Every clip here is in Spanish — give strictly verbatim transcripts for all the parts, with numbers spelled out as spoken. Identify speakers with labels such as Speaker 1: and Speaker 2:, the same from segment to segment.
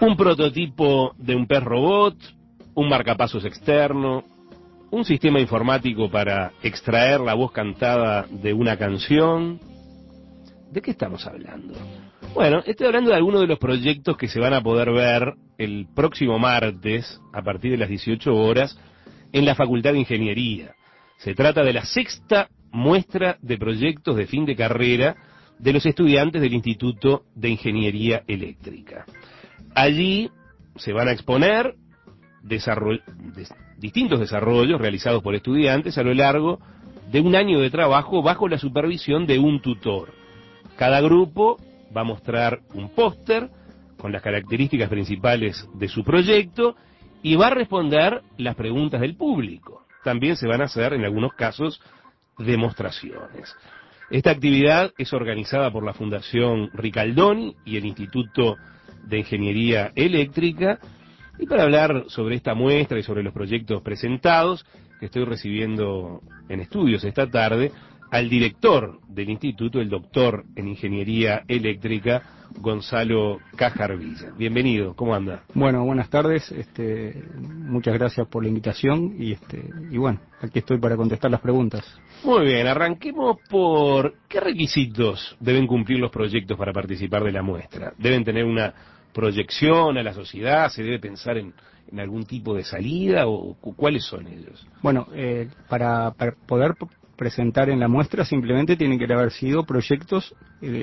Speaker 1: un prototipo de un pez robot, un marcapasos externo, un sistema informático para extraer la voz cantada de una canción. ¿De qué estamos hablando? Bueno, estoy hablando de algunos de los proyectos que se van a poder ver el próximo martes, a partir de las dieciocho horas, en la Facultad de Ingeniería. Se trata de la sexta muestra de proyectos de fin de carrera de los estudiantes del Instituto de Ingeniería Eléctrica. Allí se van a exponer desarroll- des- distintos desarrollos realizados por estudiantes a lo largo de un año de trabajo bajo la supervisión de un tutor. Cada grupo va a mostrar un póster con las características principales de su proyecto y va a responder las preguntas del público. También se van a hacer, en algunos casos, demostraciones. Esta actividad es organizada por la Fundación Ricaldoni y el Instituto de Ingeniería Eléctrica. Y para hablar sobre esta muestra y sobre los proyectos presentados, que estoy recibiendo en estudios esta tarde, al director del instituto, el doctor en Ingeniería Eléctrica, Gonzalo Cajarvilla. Bienvenido, ¿cómo anda?
Speaker 2: Bueno, buenas tardes, este, muchas gracias por la invitación y, este, y bueno, aquí estoy para contestar las preguntas.
Speaker 1: Muy bien, arranquemos por ¿qué requisitos deben cumplir los proyectos para participar de la muestra? ¿Deben tener una proyección a la sociedad? ¿Se debe pensar en, en algún tipo de salida? ¿O cuáles son ellos?
Speaker 2: Bueno, eh, para, para poder presentar en la muestra simplemente tienen que haber sido proyectos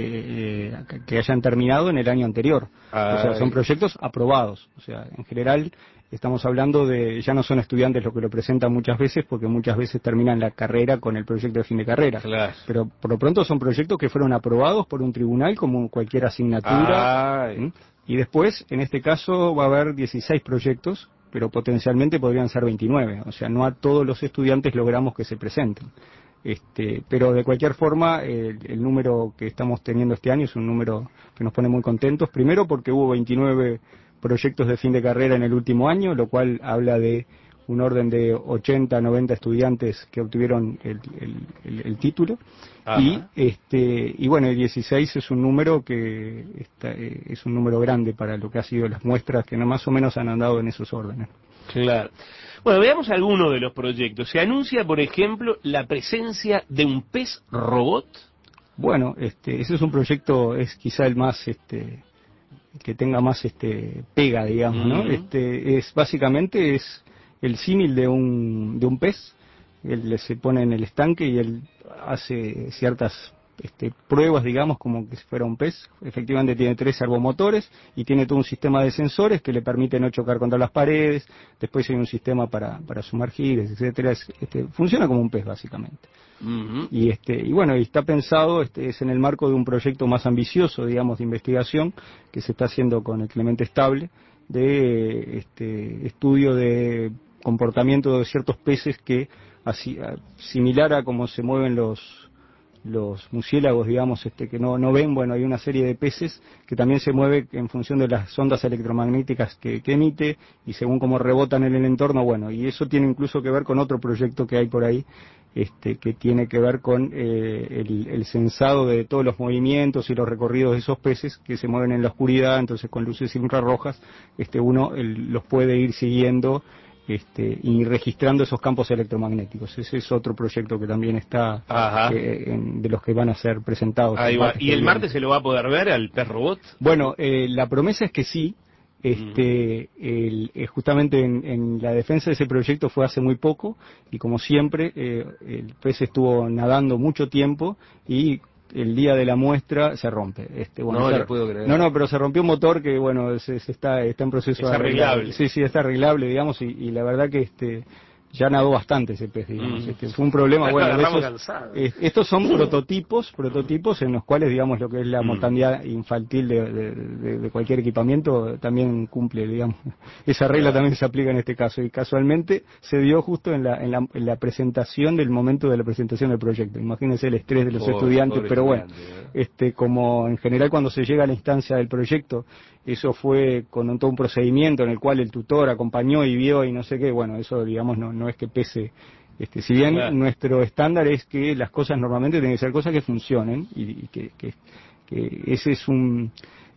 Speaker 2: eh, eh, que hayan terminado en el año anterior. Ay. O sea, son proyectos aprobados. O sea, en general estamos hablando de, ya no son estudiantes los que lo presentan muchas veces, porque muchas veces terminan la carrera con el proyecto de fin de carrera.
Speaker 1: Claro.
Speaker 2: Pero por lo pronto son proyectos que fueron aprobados por un tribunal como cualquier asignatura.
Speaker 1: Ay.
Speaker 2: ¿Mm? Y después, en este caso, va a haber dieciséis proyectos, pero potencialmente podrían ser veintinueve. O sea, no a todos los estudiantes logramos que se presenten. Este, pero de cualquier forma, el, el número que estamos teniendo este año es un número que nos pone muy contentos. Primero porque hubo veintinueve proyectos de fin de carrera en el último año, lo cual habla de un orden de ochenta, noventa estudiantes que obtuvieron el, el, el, el título. Ajá. Y este y bueno, el dieciséis es un número que está, eh, es un número grande para lo que ha sido las muestras que no más o menos han andado en esos órdenes.
Speaker 1: Claro. Bueno, veamos algunos de los proyectos. Se anuncia, por ejemplo, la presencia de un pez robot.
Speaker 2: Bueno, este, ese es un proyecto, es quizá el más, este, que tenga más, este, pega, digamos, ¿no? Mm. Este, es básicamente es el símil de un, de un pez. Él se pone en el estanque y él hace ciertas Este, pruebas, digamos, como que si fuera un pez. Efectivamente tiene tres servomotores y tiene todo un sistema de sensores que le permite no chocar contra las paredes. Después hay un sistema para, para sumergir, etcétera. Es, este, funciona como un pez, básicamente. Uh-huh. Y este y bueno, y está pensado, este, es en el marco de un proyecto más ambicioso, digamos, de investigación que se está haciendo con el Clemente Estable, de este estudio de comportamiento de ciertos peces que, así, similar a cómo se mueven los los murciélagos, digamos, este, que no, no ven. Bueno, hay una serie de peces que también se mueve en función de las ondas electromagnéticas que, que emite y según cómo rebotan en el entorno. Bueno, y eso tiene incluso que ver con otro proyecto que hay por ahí, este, que tiene que ver con eh, el, el censado de todos los movimientos y los recorridos de esos peces que se mueven en la oscuridad. Entonces con luces infrarrojas este, uno el, los puede ir siguiendo Este, y registrando esos campos electromagnéticos. Ese es otro proyecto que también está eh, en, de los que van a ser presentados.
Speaker 1: Ahí va. ¿Y el martes se lo va a poder ver al pez robot?
Speaker 2: Bueno, eh, la promesa es que sí. Este, mm. el, eh, justamente en, en la defensa de ese proyecto fue hace muy poco y como siempre eh, el pez estuvo nadando mucho tiempo y el día de la muestra se rompe. Este, bueno,
Speaker 1: no
Speaker 2: se,
Speaker 1: le puedo creer.
Speaker 2: No, no, pero se rompió un motor que, bueno, se, se está, está en proceso
Speaker 1: es
Speaker 2: de
Speaker 1: arreglable.
Speaker 2: Sí, sí, está arreglable, digamos, y, y la verdad que este ya nadó bastante ese pez, digamos. Mm. Este, fue un problema,
Speaker 1: Pero
Speaker 2: bueno, de
Speaker 1: esos,
Speaker 2: eh, estos son prototipos, prototipos en los cuales, digamos, lo que es la mortalidad infantil de, de, de, de cualquier equipamiento también cumple, digamos. Esa regla claro. también se aplica en este caso, y casualmente se dio justo en la, en la, en la presentación del momento de la presentación del proyecto. Imagínense el estrés de los pobre, estudiantes, pobre pero bueno, ¿eh? este como en general cuando se llega a la instancia del proyecto, eso fue con un, todo un procedimiento en el cual el tutor acompañó y vio y no sé qué, bueno, eso digamos no, no es que pese, este, si bien claro. nuestro estándar es que las cosas normalmente tienen que ser cosas que funcionen y, y que, que, que ese es un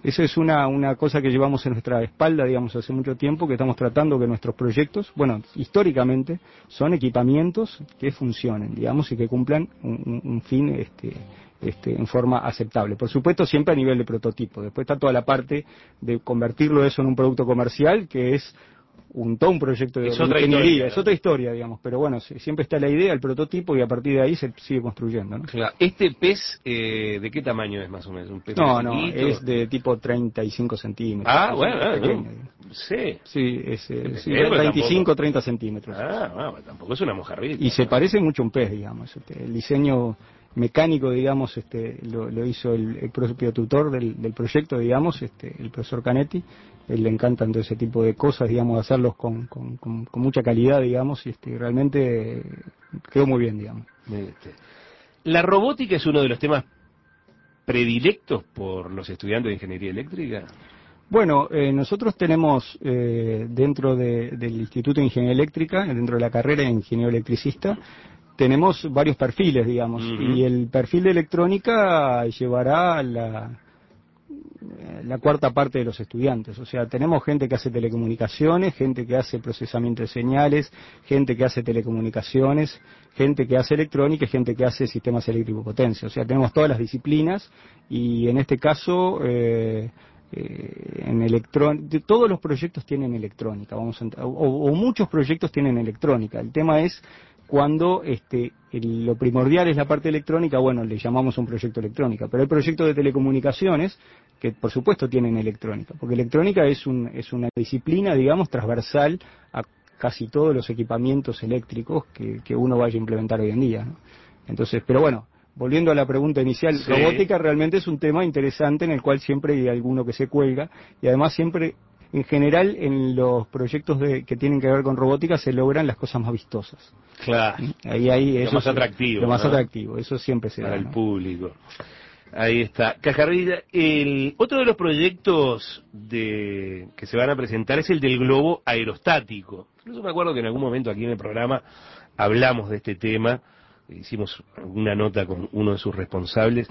Speaker 2: Esa es una, una cosa que llevamos en nuestra espalda, digamos, hace mucho tiempo, que estamos tratando que nuestros proyectos, bueno, históricamente, son equipamientos que funcionen, digamos, y que cumplan un, un fin este, este, en forma aceptable. Por supuesto, siempre a nivel de prototipo. Después está toda la parte de convertirlo eso en un producto comercial, que es un todo un proyecto de
Speaker 1: es otra
Speaker 2: ingeniería,
Speaker 1: historia, ¿no?
Speaker 2: es otra historia, digamos, pero bueno, siempre está la idea, el prototipo, y a partir de ahí se sigue construyendo, ¿no?
Speaker 1: Claro. ¿Este pez eh, de qué tamaño es más o menos? ¿Un pez
Speaker 2: No,
Speaker 1: muy
Speaker 2: no,
Speaker 1: chiquito?
Speaker 2: es de tipo treinta y cinco centímetros.
Speaker 1: Ah,
Speaker 2: es
Speaker 1: bueno, ah,
Speaker 2: pequeño,
Speaker 1: no. Sí.
Speaker 2: Sí, es, eh, sí,
Speaker 1: Pequeño, pero
Speaker 2: veinticinco,
Speaker 1: tampoco-
Speaker 2: treinta centímetros.
Speaker 1: Ah, bueno, tampoco es una mojarrita.
Speaker 2: Y se
Speaker 1: ¿no?
Speaker 2: parece mucho a un pez, digamos. Este, el diseño mecánico, digamos, este, lo, lo hizo el, el propio tutor del, del proyecto, digamos, este, el profesor Canetti. Él le encantan todo ese tipo de cosas, digamos, hacerlos con, con, con, con mucha calidad, digamos, y este, realmente eh, quedó muy bien, digamos.
Speaker 1: Este, La robótica es uno de los temas predilectos por los estudiantes de ingeniería eléctrica.
Speaker 2: Bueno, eh, nosotros tenemos eh, dentro de, del Instituto de Ingeniería Eléctrica, dentro de la carrera de ingeniero electricista, tenemos varios perfiles, digamos,
Speaker 1: Uh-huh.
Speaker 2: y el perfil de electrónica llevará la, la cuarta parte de los estudiantes. O sea, tenemos gente que hace telecomunicaciones, gente que hace procesamiento de señales, gente que hace telecomunicaciones, gente que hace electrónica y gente que hace sistemas eléctricos potencia. O sea, tenemos todas las disciplinas y en este caso... Eh, Eh, en electrónica, todos los proyectos tienen electrónica, vamos a, o, o muchos proyectos tienen electrónica. El tema es cuando este, el, lo primordial es la parte electrónica, bueno, le llamamos un proyecto electrónica, pero hay proyectos de telecomunicaciones que por supuesto tienen electrónica, porque electrónica es, un, es una disciplina, digamos, transversal a casi todos los equipamientos eléctricos que, que uno vaya a implementar hoy en día, ¿no? Entonces, pero bueno, volviendo a la pregunta inicial,
Speaker 1: Sí.
Speaker 2: robótica realmente es un tema interesante en el cual siempre hay alguno que se cuelga y además siempre, en general, en los proyectos de, que tienen que ver con robótica se logran las cosas más vistosas.
Speaker 1: Claro.
Speaker 2: Ahí, ahí,
Speaker 1: Lo
Speaker 2: eso
Speaker 1: más
Speaker 2: es,
Speaker 1: atractivo,
Speaker 2: Lo más
Speaker 1: ¿no?
Speaker 2: atractivo, eso siempre se
Speaker 1: Para
Speaker 2: da,
Speaker 1: el
Speaker 2: ¿no?
Speaker 1: público. Ahí está. Cajarrilla, el otro de los proyectos de que se van a presentar es el del globo aerostático. Yo me acuerdo que en algún momento aquí en el programa hablamos de este tema, hicimos una nota con uno de sus responsables.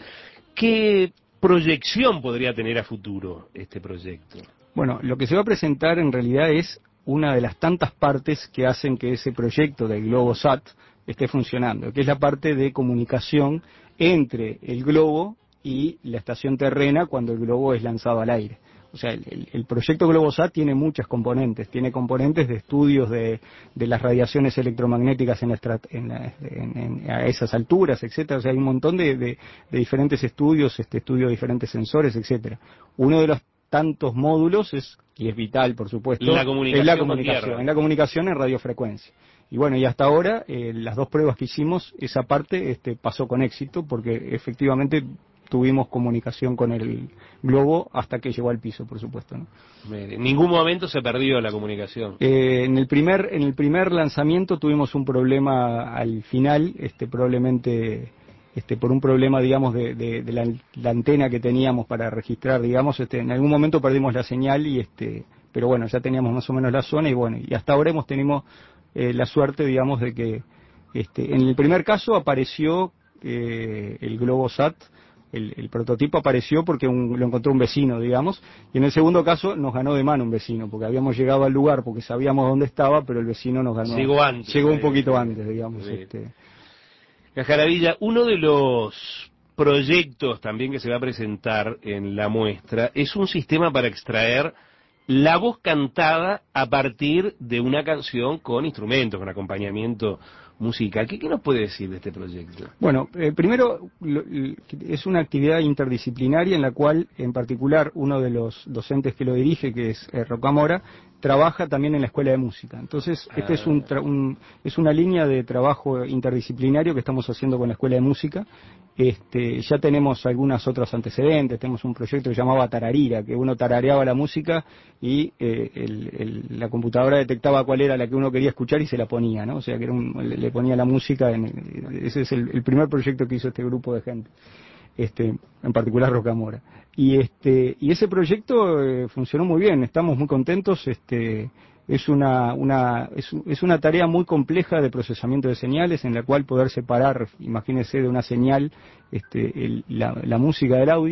Speaker 1: ¿Qué proyección podría tener a futuro este proyecto?
Speaker 2: Bueno, lo que se va a presentar en realidad es una de las tantas partes que hacen que ese proyecto del GloboSat esté funcionando, que es la parte de comunicación entre el globo y la estación terrena cuando el globo es lanzado al aire. O sea, el, el, el proyecto GloboSat tiene muchas componentes, tiene componentes de estudios de, de las radiaciones electromagnéticas en la, en la, en, en, a esas alturas, etcétera. O sea, hay un montón de, de, de diferentes estudios, este estudio de diferentes sensores, etcétera. Uno de los tantos módulos es, y es vital, por supuesto,
Speaker 1: la comunicación
Speaker 2: es la comunicación, en la comunicación en radiofrecuencia. Y bueno, y hasta ahora, eh, las dos pruebas que hicimos, esa parte este, pasó con éxito, porque efectivamente tuvimos comunicación con el globo hasta que llegó al piso, por supuesto, ¿no?
Speaker 1: En ningún momento se perdió la comunicación.
Speaker 2: Eh, en el primer en el primer lanzamiento tuvimos un problema al final, este probablemente este por un problema, digamos, de, de, de la, la antena que teníamos para registrar, digamos, este en algún momento perdimos la señal y este, pero bueno, ya teníamos más o menos la zona y bueno, y hasta ahora hemos tenido eh, la suerte, digamos, de que este en el primer caso apareció eh, el GloboSat. El, el prototipo apareció porque un, lo encontró un vecino, digamos, y en el segundo caso nos ganó de mano un vecino, porque habíamos llegado al lugar porque sabíamos dónde estaba, pero el vecino nos ganó.
Speaker 1: Llegó antes.
Speaker 2: Llegó un
Speaker 1: ahí,
Speaker 2: poquito
Speaker 1: sí,
Speaker 2: antes, digamos.
Speaker 1: Sí.
Speaker 2: Este.
Speaker 1: Cajaravilla, uno de los proyectos también que se va a presentar en la muestra es un sistema para extraer la voz cantada a partir de una canción con instrumentos, con acompañamiento musical. ¿Qué, qué nos puede decir de este proyecto?
Speaker 2: Bueno, eh, primero lo, es una actividad interdisciplinaria en la cual, en particular, uno de los docentes que lo dirige, que es eh, Rocamora, trabaja también en la escuela de música. Entonces, ah. este es un, un es una línea de trabajo interdisciplinario que estamos haciendo con la escuela de música. Este, ya tenemos algunos otros antecedentes, tenemos un proyecto que se llamaba Tararira, que uno tarareaba la música y eh, el, el, la computadora detectaba cuál era la que uno quería escuchar y se la ponía, ¿no? O sea, que era un, le, le ponía la música, en, ese es el, el primer proyecto que hizo este grupo de gente, este, en particular Rocamora. Y este, y ese proyecto eh, funcionó muy bien, estamos muy contentos, este, es una, una, es, es una tarea muy compleja de procesamiento de señales en la cual poder separar, imagínense, de una señal este, el, la, la música del audio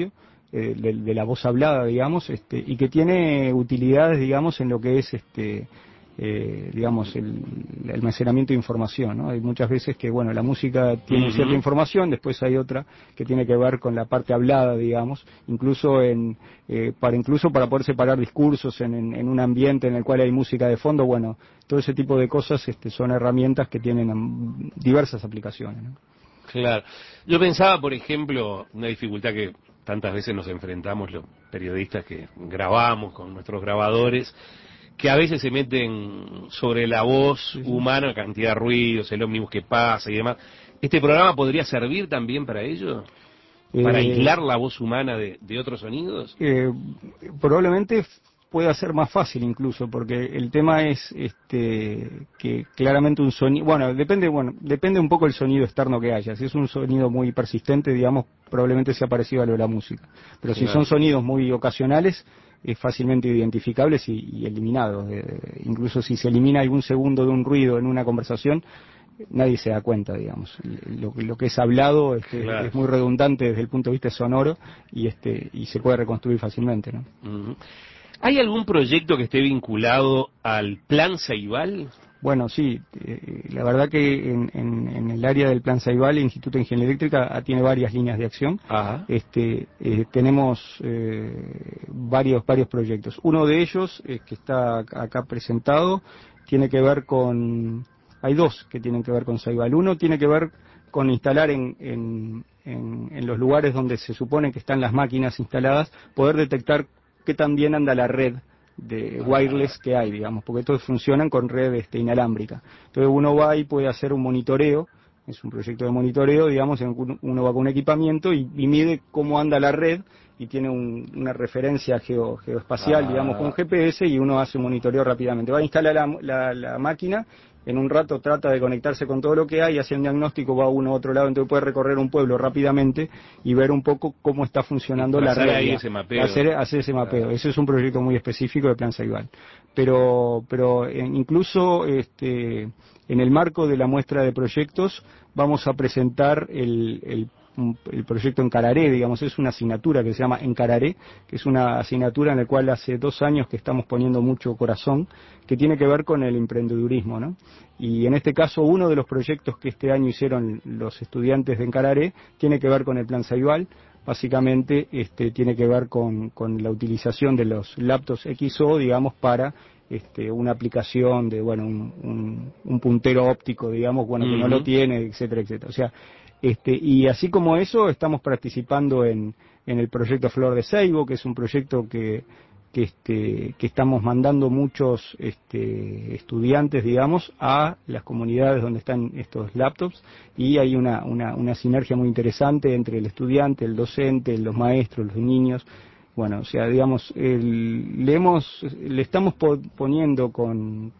Speaker 2: eh, de, de la voz hablada, digamos, este, y que tiene utilidades, digamos, en lo que es este eh, digamos el, el almacenamiento de información, ¿no? Hay muchas veces que, bueno, la música tiene uh-huh. cierta información, después hay otra que tiene que ver con la parte hablada, digamos, incluso en eh, para incluso para poder separar discursos en, en, en un ambiente en el cual hay música de fondo, bueno, todo ese tipo de cosas este, son herramientas que tienen um, diversas aplicaciones, ¿no?
Speaker 1: Claro. Yo pensaba, por ejemplo, una dificultad que tantas veces nos enfrentamos los periodistas que grabamos con nuestros grabadores, que a veces se meten sobre la voz sí, sí. humana, cantidad de ruidos, el ómnibus que pasa y demás. ¿Este programa podría servir también para ello? ¿Para eh, aislar la voz humana de, de otros sonidos?
Speaker 2: Eh, probablemente pueda ser más fácil incluso, porque el tema es este que claramente un sonido, bueno, depende, bueno, depende un poco del sonido externo que haya. Si es un sonido muy persistente, digamos, probablemente sea parecido a lo de la música. Pero claro. si son sonidos muy ocasionales, es fácilmente identificables y, y eliminados. Eh, incluso si se elimina algún segundo de un ruido en una conversación, nadie se da cuenta, digamos. Lo, lo que es hablado este, claro. es muy redundante desde el punto de vista sonoro y este y se puede reconstruir fácilmente, ¿no?
Speaker 1: Uh-huh. ¿Hay algún proyecto que esté vinculado al Plan Ceibal?
Speaker 2: Bueno, sí, eh, la verdad que en, en, en el área del Plan Ceibal, el Instituto de Ingeniería Eléctrica tiene varias líneas de acción.
Speaker 1: Ajá.
Speaker 2: Este, eh, tenemos eh, varios varios proyectos. Uno de ellos, eh, que está acá presentado, tiene que ver con... Hay dos que tienen que ver con Ceibal. Uno tiene que ver con instalar en, en, en, en los lugares donde se supone que están las máquinas instaladas, poder detectar qué tan bien anda la red de wireless que hay, digamos, porque todos funcionan con red este, inalámbrica. Entonces uno va y puede hacer un monitoreo, es un proyecto de monitoreo, digamos, uno va con un equipamiento y, y mide cómo anda la red y tiene un, una referencia geo, geoespacial, ah. digamos, con un G P S y uno hace un monitoreo rápidamente. Va a instalar la, la, la máquina, en un rato trata de conectarse con todo lo que hay, hace un diagnóstico, va uno a otro lado, entonces puede recorrer un pueblo rápidamente y ver un poco cómo está funcionando la red.
Speaker 1: Ahí ese mapeo.
Speaker 2: Hacer, hacer ese mapeo. Ah. Ese es un proyecto muy específico de Plan Ceibal. Pero, pero en, incluso este, en el marco de la muestra de proyectos vamos a presentar el, el el proyecto Encararé, digamos, es una asignatura que se llama Encararé, que es una asignatura en la cual hace dos años que estamos poniendo mucho corazón, que tiene que ver con el emprendedurismo, ¿no? Y en este caso uno de los proyectos que este año hicieron los estudiantes de Encararé tiene que ver con el Plan Ceibal. Básicamente este, tiene que ver con, con la utilización de los laptops X O, digamos, para este, una aplicación de, bueno, un, un, un puntero óptico, digamos, bueno, que uh-huh. no lo tiene, etcétera, etcétera. O sea, Este, y así como eso, estamos participando en, en el proyecto Flor de Ceibo, que es un proyecto que, que, este, que estamos mandando muchos este, estudiantes, digamos, a las comunidades donde están estos laptops, y hay una, una, una sinergia muy interesante entre el estudiante, el docente, los maestros, los niños. Bueno, o sea, digamos, el, le, hemos, le estamos poniendo con,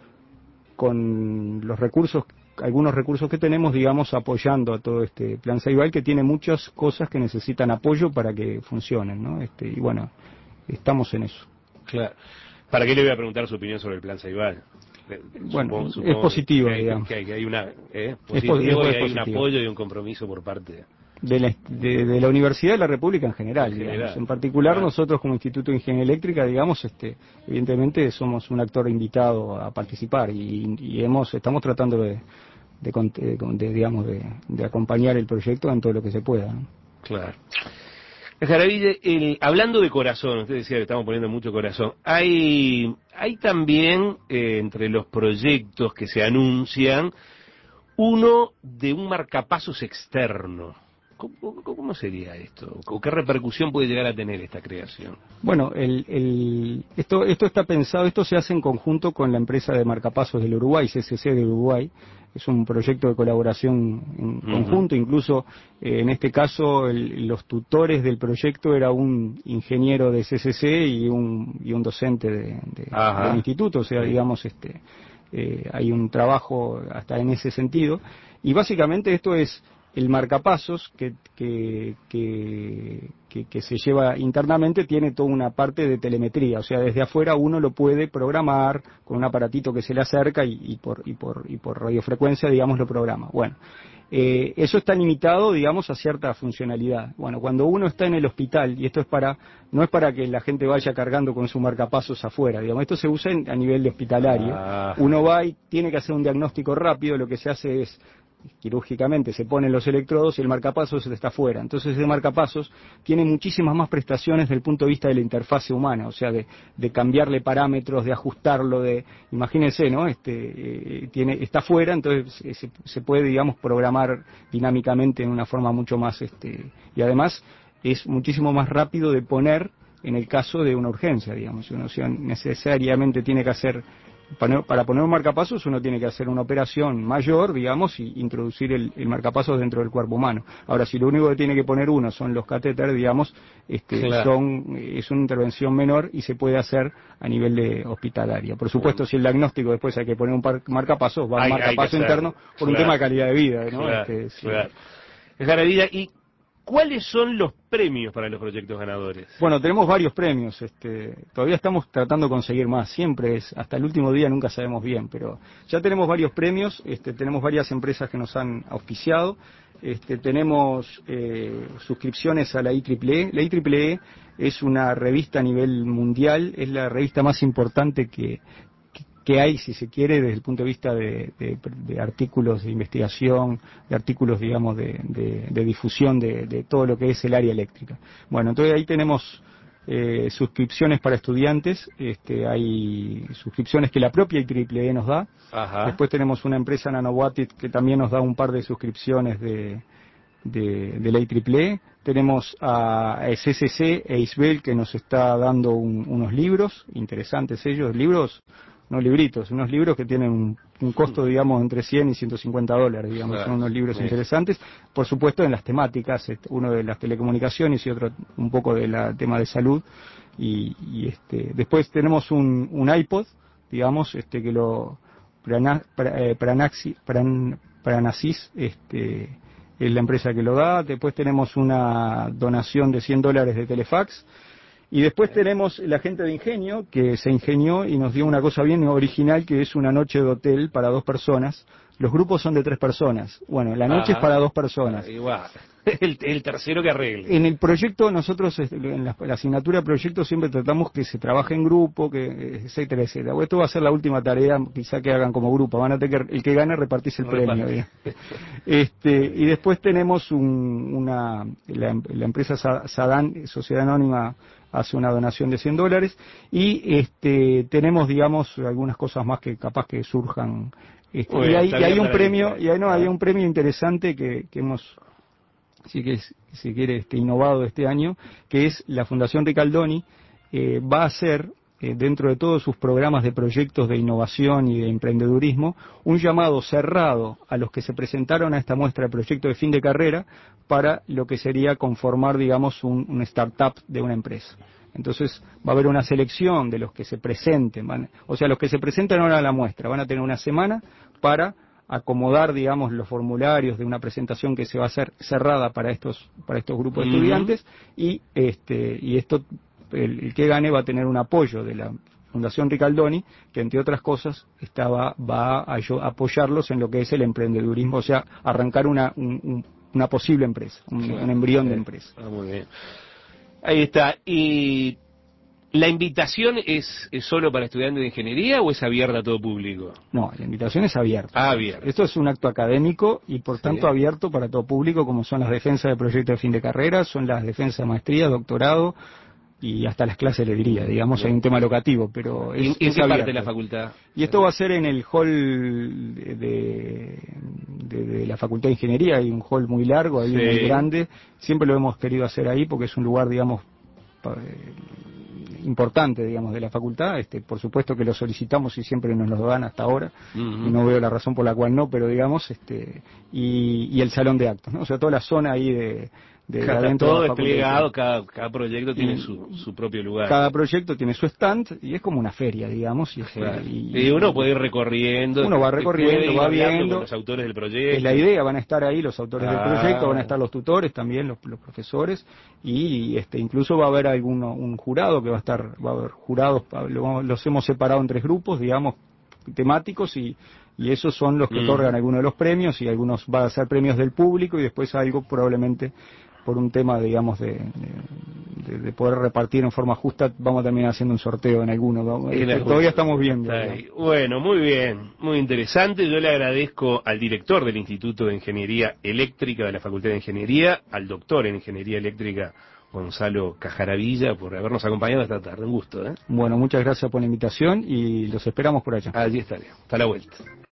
Speaker 2: con los recursos algunos recursos que tenemos, digamos, apoyando a todo este Plan Ceibal, que tiene muchas cosas que necesitan apoyo para que funcionen, ¿no? Este, y bueno, estamos en eso.
Speaker 1: Claro. ¿Para qué le voy a preguntar su opinión sobre el Plan Ceibal?
Speaker 2: Bueno, supongo, supongo es positivo,
Speaker 1: que hay,
Speaker 2: digamos.
Speaker 1: Que hay, que hay una, eh, positivo
Speaker 2: es, es,
Speaker 1: y hay
Speaker 2: positivo.
Speaker 1: un apoyo y un compromiso por parte
Speaker 2: de la, de, de la Universidad de la República en general, en, general. Digamos. En particular, claro. Nosotros como Instituto de Ingeniería Eléctrica, digamos, este, evidentemente somos un actor invitado a participar y, y hemos estamos tratando de De, de, de, digamos, de, de acompañar el proyecto en todo lo que se pueda, ¿no?
Speaker 1: Claro. Jaraville, el, hablando de corazón, usted decía que estamos poniendo mucho corazón, hay, hay también eh, entre los proyectos que se anuncian uno de un marcapasos externo. ¿Cómo, ¿Cómo sería esto? ¿O qué repercusión puede llegar a tener esta creación?
Speaker 2: Bueno, el, el, esto, esto está pensado, esto se hace en conjunto con la empresa de marcapasos del Uruguay, C C C de Uruguay. Es un proyecto de colaboración en conjunto, uh-huh. incluso eh, en este caso el, los tutores del proyecto era un ingeniero de C C C y un, y un docente de, de, del instituto, o sea, sí. digamos, este, eh, hay un trabajo hasta en ese sentido. Y básicamente esto es el marcapasos que, que, que, que, que se lleva internamente, tiene toda una parte de telemetría, o sea, desde afuera uno lo puede programar con un aparatito que se le acerca y, y, por, y, por, y por radiofrecuencia, digamos, lo programa. Bueno, Eh, eso está limitado, digamos, a cierta funcionalidad. Bueno, cuando uno está en el hospital, y esto es para, no es para que la gente vaya cargando con su marcapasos afuera, digamos, esto se usa en, a nivel de hospitalario.
Speaker 1: Ajá.
Speaker 2: Uno va y tiene que hacer un diagnóstico rápido, lo que se hace es, quirúrgicamente se ponen los electrodos y el marcapasos está afuera. Entonces ese marcapasos tiene muchísimas más prestaciones desde el punto de vista de la interfase humana, o sea, de, de cambiarle parámetros, de ajustarlo, de, imagínense, ¿no? Este, eh, tiene, está afuera, entonces eh, se, se puede, digamos, programar dinámicamente en una forma mucho más, este, y además es muchísimo más rápido de poner en el caso de una urgencia, digamos, uno si necesariamente tiene que hacer. Para poner un marcapasos uno tiene que hacer una operación mayor, digamos, y introducir el, el marcapasos dentro del cuerpo humano. Ahora, si lo único que tiene que poner uno son los catéteres, digamos, este,
Speaker 1: claro.
Speaker 2: son, es una intervención menor y se puede hacer a nivel de hospitalaria. Por supuesto, bueno, si el diagnóstico después hay que poner un par, marcapasos, va a un marcapaso interno por claro. un tema de calidad de vida, ¿no?
Speaker 1: Claro,
Speaker 2: este, sí.
Speaker 1: claro. Es calidad de vida. ¿Y cuáles son los premios para los proyectos ganadores?
Speaker 2: Bueno, tenemos varios premios, este, todavía estamos tratando de conseguir más, siempre es, hasta el último día nunca sabemos bien, pero ya tenemos varios premios, este, tenemos varias empresas que nos han auspiciado, este, tenemos eh, suscripciones a la I triple E, la I triple E es una revista a nivel mundial, es la revista más importante que, que hay, si se quiere, desde el punto de vista de, de, de artículos de investigación, de artículos, digamos, de, de, de difusión de, de todo lo que es el área eléctrica. Bueno, entonces ahí tenemos eh, suscripciones para estudiantes, este, hay suscripciones que la propia I triple E nos da. Ajá. Después tenemos una empresa Nanowatit que también nos da un par de suscripciones de, de, de la I triple E. Tenemos a S S C e Isbel que nos está dando un, unos libros, interesantes ellos, libros, no libritos, unos libros que tienen un, un costo, digamos, entre cien y ciento cincuenta dólares, digamos, claro, son unos libros sí. interesantes, por supuesto en las temáticas, uno de las telecomunicaciones y otro un poco del tema de salud, y, y este después tenemos un, un iPod, digamos, este que lo Pranaxis, Pran, Pranasis, este es la empresa que lo da. Después tenemos una donación de cien dólares de Telefax. Y después tenemos la gente de Ingenio, que se ingenió y nos dio una cosa bien original, que es una noche de hotel para dos personas. Los grupos son de tres personas. Bueno, la noche Ajá. es para dos personas.
Speaker 1: Igual. El, el tercero que arregle.
Speaker 2: En el proyecto, nosotros, en la, la asignatura de proyecto, siempre tratamos que se trabaje en grupo, que etcétera, etcétera. Esto va a ser la última tarea, quizá que hagan como grupo. Van a tener que, el que gane repartirse el Reparte. premio. Este, y después tenemos un, una, la, la empresa Sadan, Sociedad Anónima, hace una donación de cien dólares. Y este, tenemos, digamos, algunas cosas más que capaz que surjan. Este, Uy, y hay, y hay un premio, y hay, no, hay un premio interesante que, que hemos, sí que es, si quiere, este, innovado este año, que es la Fundación Ricaldoni, eh, va a hacer, eh, dentro de todos sus programas de proyectos de innovación y de emprendedurismo, un llamado cerrado a los que se presentaron a esta muestra de proyecto de fin de carrera para lo que sería conformar, digamos, un, un startup de una empresa. Entonces va a haber una selección de los que se presenten, van, o sea, los que se presentan ahora a la muestra van a tener una semana para acomodar, digamos, los formularios de una presentación que se va a hacer cerrada para estos para estos grupos de uh-huh. estudiantes y este y esto el, el que gane va a tener un apoyo de la Fundación Ricaldoni, que entre otras cosas estaba va a, a apoyarlos en lo que es el emprendedurismo, o sea, arrancar una un, un, una posible empresa, un, un embrión de empresa.
Speaker 1: Ah, muy bien. Ahí está. ¿Y la invitación es, es solo para estudiantes de ingeniería o es abierta a todo público?
Speaker 2: No, la invitación es abierta.
Speaker 1: Ah, abierta.
Speaker 2: Esto es un acto académico y por tanto sí. abierto para todo público, como son las defensas de proyecto de fin de carrera, son las defensas de maestría, doctorado y hasta las clases, le diría, digamos, bien. Hay un tema locativo, pero es,
Speaker 1: ¿Y,
Speaker 2: es
Speaker 1: ¿en qué
Speaker 2: abierto.
Speaker 1: parte de la facultad?
Speaker 2: Y esto va a ser en el hall de, de, de la Facultad de Ingeniería, hay un hall muy largo, ahí sí. muy grande, siempre lo hemos querido hacer ahí porque es un lugar, digamos, importante, digamos, de la facultad. Este, por supuesto que lo solicitamos y siempre nos lo dan hasta ahora, uh-huh. y no veo la razón por la cual no, pero digamos, este, y, y el salón de actos, ¿no? O sea, toda la zona ahí de, de
Speaker 1: cada,
Speaker 2: adentro
Speaker 1: todo
Speaker 2: de la
Speaker 1: desplegado, cada, cada proyecto tiene su, su propio lugar.
Speaker 2: Cada proyecto tiene su stand y es como una feria, digamos. Y,
Speaker 1: claro.
Speaker 2: este, y,
Speaker 1: y uno puede ir recorriendo.
Speaker 2: Uno va recorriendo, va viendo.
Speaker 1: Con los autores del proyecto.
Speaker 2: Es la idea, van a estar ahí los autores ah. del proyecto, van a estar los tutores también, los, los profesores, y este incluso va a haber alguno, un jurado que va a estar, va a haber jurados, los hemos separado en tres grupos, digamos, temáticos, y, y esos son los que
Speaker 1: Mm.
Speaker 2: otorgan algunos de los premios, y algunos van a ser premios del público, y después algo probablemente por un tema, digamos, de, de, de poder repartir en forma justa, vamos a terminar haciendo un sorteo en alguno, ¿no?
Speaker 1: En
Speaker 2: Este,
Speaker 1: alguno.
Speaker 2: todavía estamos viendo.
Speaker 1: Está
Speaker 2: digamos.
Speaker 1: ahí. Bueno, muy bien, muy interesante. Yo le agradezco al director del Instituto de Ingeniería Eléctrica de la Facultad de Ingeniería, al doctor en Ingeniería Eléctrica Gonzalo Cajaravilla, por habernos acompañado esta tarde. Un gusto, ¿eh?
Speaker 2: Bueno, muchas gracias por la invitación y los esperamos por allá.
Speaker 1: Allí estaré. Hasta la vuelta.